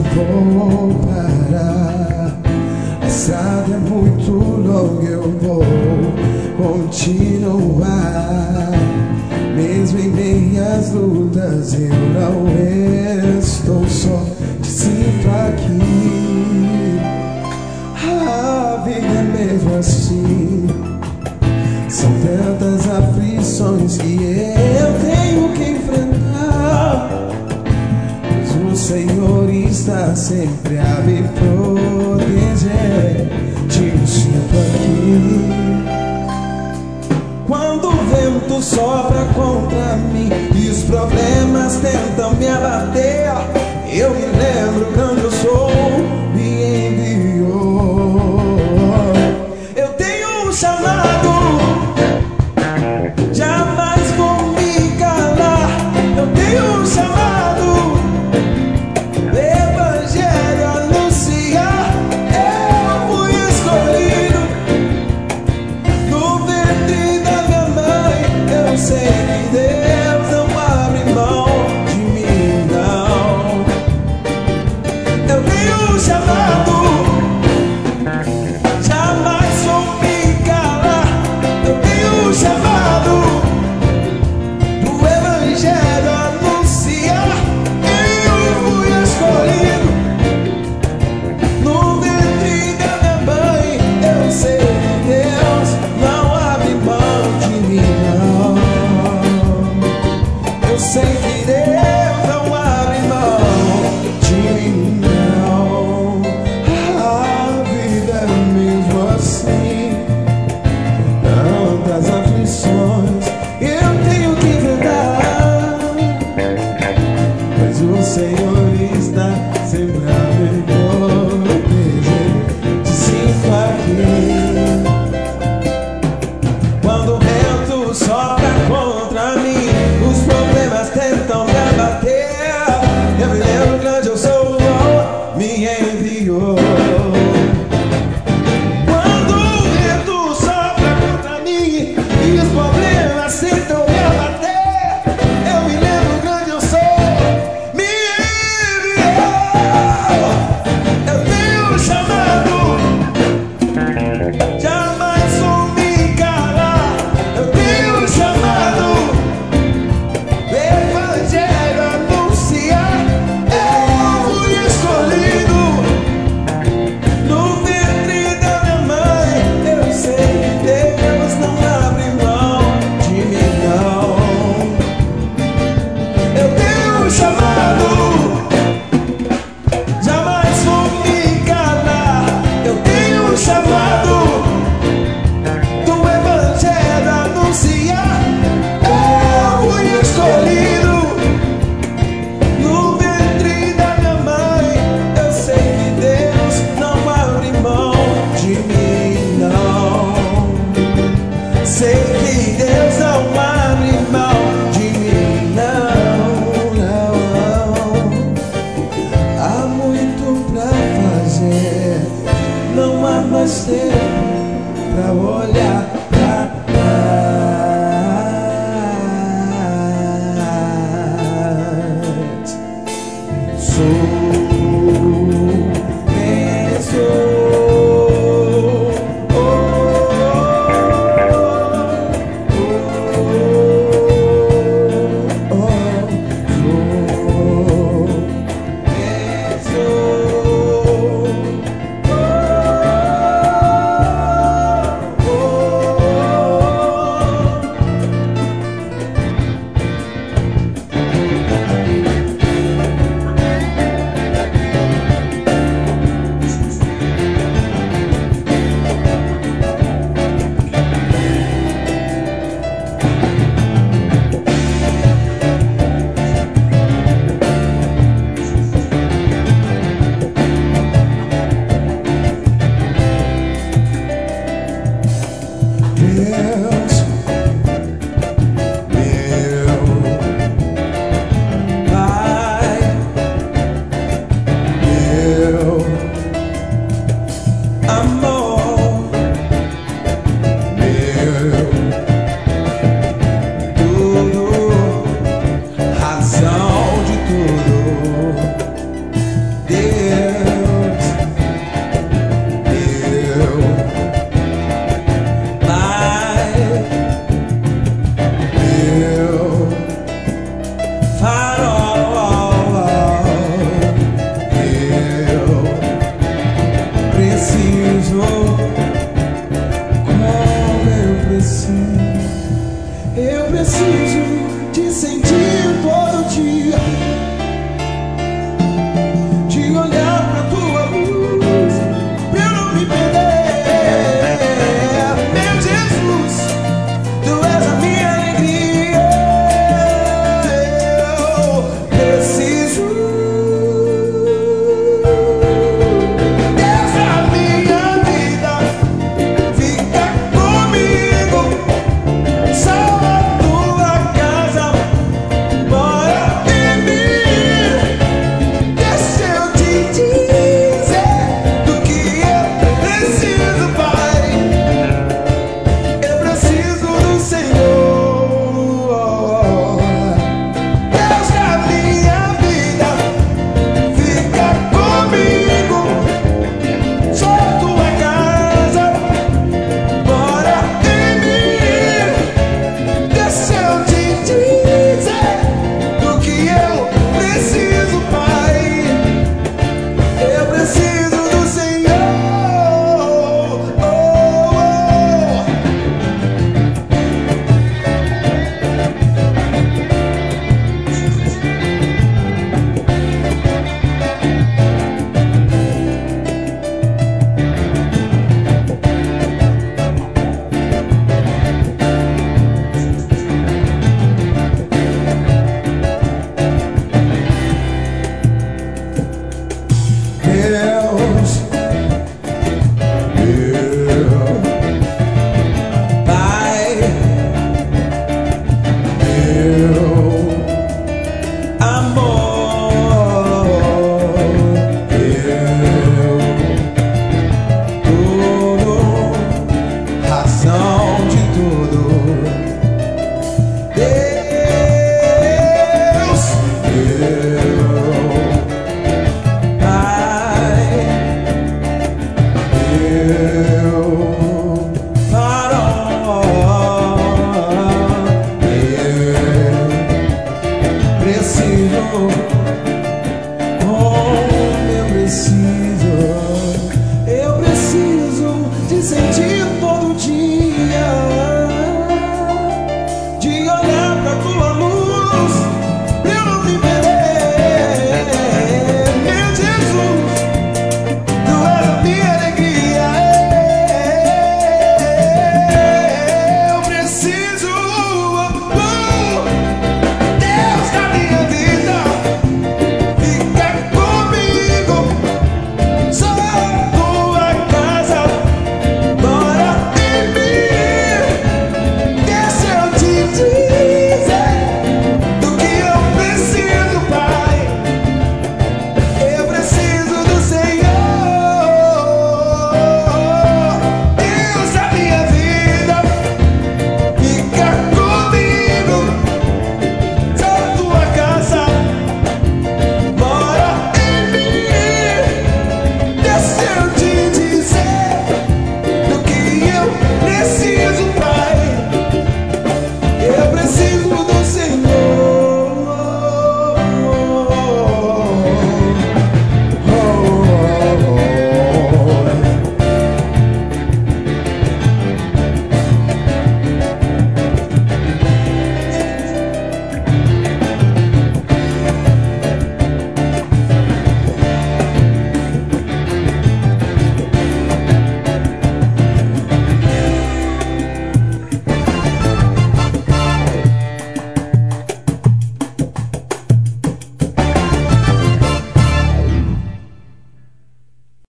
vou parar. A estrada é muito longa, eu vou continuar. Mesmo em meias lutas, eu não estou só. Te sinto aqui. A vida é mesmo assim. São tantas aflições que eu tenho que enfrentar, mas o Senhor está sempre a me proteger. Te sinto aqui. Quando o vento sopra contra mim e os problemas tentam me abater, eu me lembro quando eu sou me enviou. Eu tenho um chamado, jamais vou me calar. Eu tenho um chamado, o Evangelho anunciar. Eu fui escolhido no ventre da minha mãe. Eu sei que Deus não abre mão de mim, não. Eu tenho um chamado, jamais vou me calar. Eu tenho um chamado, o Evangelho anunciar. Eu fui escolhido no ventre da minha mãe. Eu sei que Deus não abre mão de mim, não. Eu sei que Deus não abre mão de mim, não. A vida é mesmo assim. Tantas aflições eu tenho que enfrentar, mas o Senhor está sempre a me proteger. Te sinto aqui. Quando o vento sopra contra mim, os problemas tentam me abater, eu me lembro que onde eu sou, me enviou. Quando o vento sopra contra mim e os problemas tentam me abater, eu me lembro grande eu sou, me enviou. Eu tenho um chamado, jamais vou me calar. Eu tenho um chamado, o Evangelho anunciar. Eu fui escolhido no ventre da minha mãe. Eu sei que Deus não abre mão de mim, não. Eu tenho um chamado, jamais vou me calar. Eu tenho um chamado, do Evangelho anunciar. Eu fui escolhido no ventre da minha mãe. Eu sei que Deus não abre mão de mim, não. Sei que Deus não abre mão de mim, não, não, não. Há muito pra fazer, não há mais tempo pra olhar pra trás. Sou quem sou. Oh, oh, oh, oh, oh. Sou quem sou. É